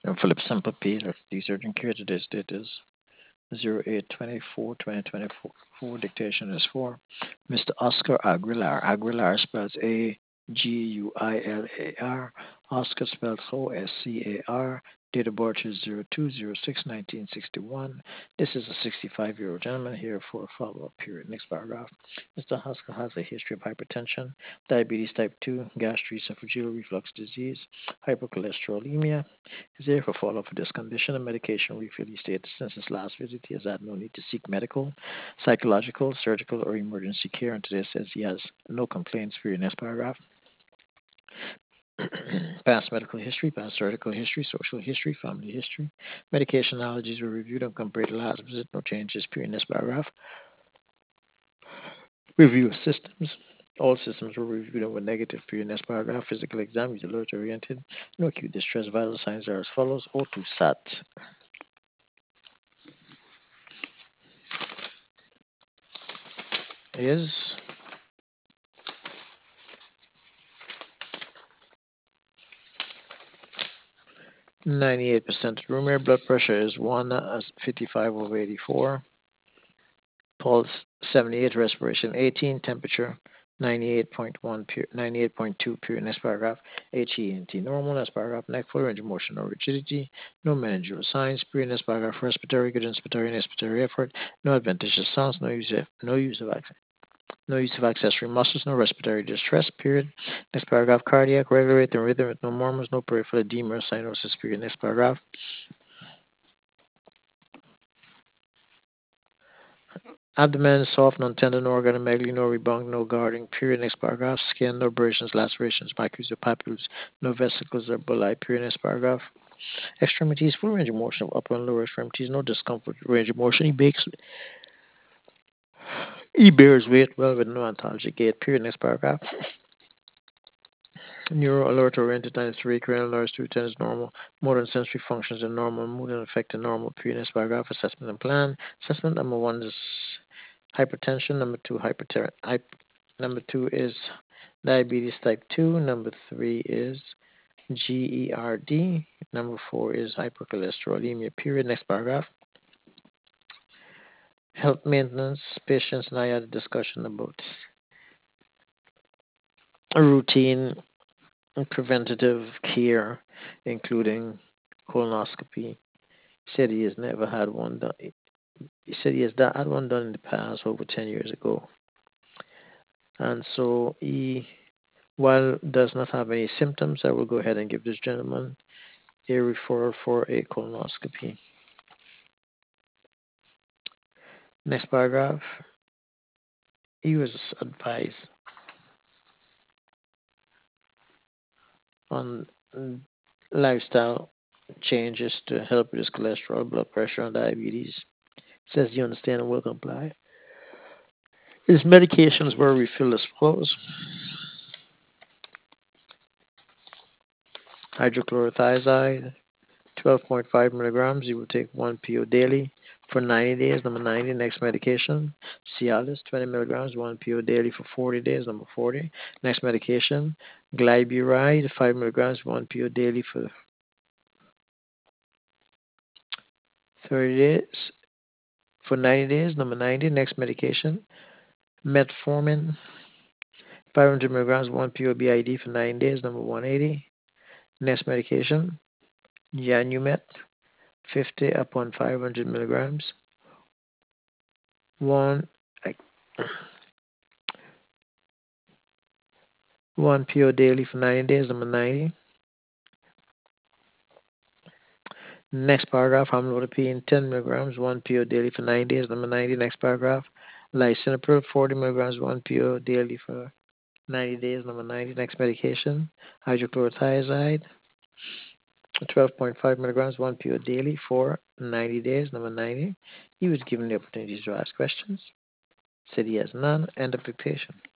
And Philip Semper P. Research urgent care. Today's date is 08/24/2024. Dictation is for Mr. Oscar Aguilar. Aguilar spells Aguilar. Oscar spells Oscar. Date of birth is 02/06/1961. This is a 65-year-old gentleman here for a follow-up period. Next paragraph. Mr. Oscar has a history of hypertension, diabetes type 2, gastroesophageal reflux disease, hypercholesterolemia. Is there for follow-up for this condition? A medication refill he stated since his last visit he has had no need to seek medical, psychological, surgical, or emergency care, and today says he has no complaints for your next paragraph. Past medical history, past surgical history, social history, family history. Medication allergies were reviewed and compared to last visit. No changes per next paragraph. Review of systems. All systems were reviewed and were negative per next paragraph. Physical exam is alert oriented. No acute distress. Vital signs are as follows. O2 SAT is 98% rumor. Blood pressure is 155/84. Pulse 78. Respiration 18. Temperature 98.2. Period. Next paragraph. HENT normal. Next paragraph. Neck full range of motion or rigidity. No meningeal signs. Period. Next paragraph. Respiratory good inspiratory and expiratory effort. No adventitious sounds. No use of accessory muscles, no respiratory distress, period. Next paragraph, cardiac, regular rate and rhythm with no murmurs, no peripheral edema or cyanosis, period. Next paragraph. Abdomen, soft, non-tendon organ, megaly, no rebound, no guarding, period. Next paragraph. Skin, no abrasions, lacerations, maculae or papules, no vesicles or bulli, period. Next paragraph. Extremities, full range of motion of upper and lower extremities, no discomfort, range of motion. He bears weight well with no ontologic gait, period. Next paragraph. Neuro alert oriented 93, cranial nerves 210 is normal. Motor and sensory functions are normal. Mood and affect are normal. Period. Paragraph. Assessment and plan. Assessment number one is hypertension. Number two is diabetes type 2. Number three is GERD. Number four is hypercholesterolemia. Period. Next paragraph. Health maintenance. Patients and I had a discussion about a routine preventative care, including colonoscopy. Said he has never had one done. He said he has had one done in the past, over 10 years ago. And so he, while does not have any symptoms, I will go ahead and give this gentleman a referral for a colonoscopy. Next paragraph. He was advised on lifestyle changes to help with his cholesterol, blood pressure, and diabetes. Says you understand and will comply. His medications were refilled as follows: hydrochlorothiazide, 12.5 milligrams. You will take 1 PO daily for 90 days. Number 90, next medication. Cialis, 20 milligrams, 1 PO daily for 40 days. Number 40, next medication. Glyburide, 5 milligrams, 1 PO daily for 30 days. For 90 days. Number 90, next medication. Metformin, 500 milligrams, 1 PO BID for 9 days. Number 180, next medication. Janumet, 50 upon 500 milligrams. One like 1 PO daily for 90 days. Number 90. Next paragraph, amlodipine 10 milligrams, 1 PO daily for 9 days. Number 90. Next paragraph, lisinopril 40 milligrams, 1 PO daily for 90 days. Number 90. Next medication, hydrochlorothiazide 12.5 milligrams, 1 PO daily for 90 days. Number 90. He was given the opportunity to ask questions. Said he has none. End of dictation.